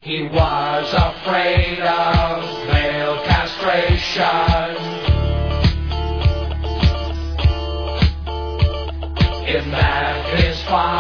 He was afraid of male castration. In that his father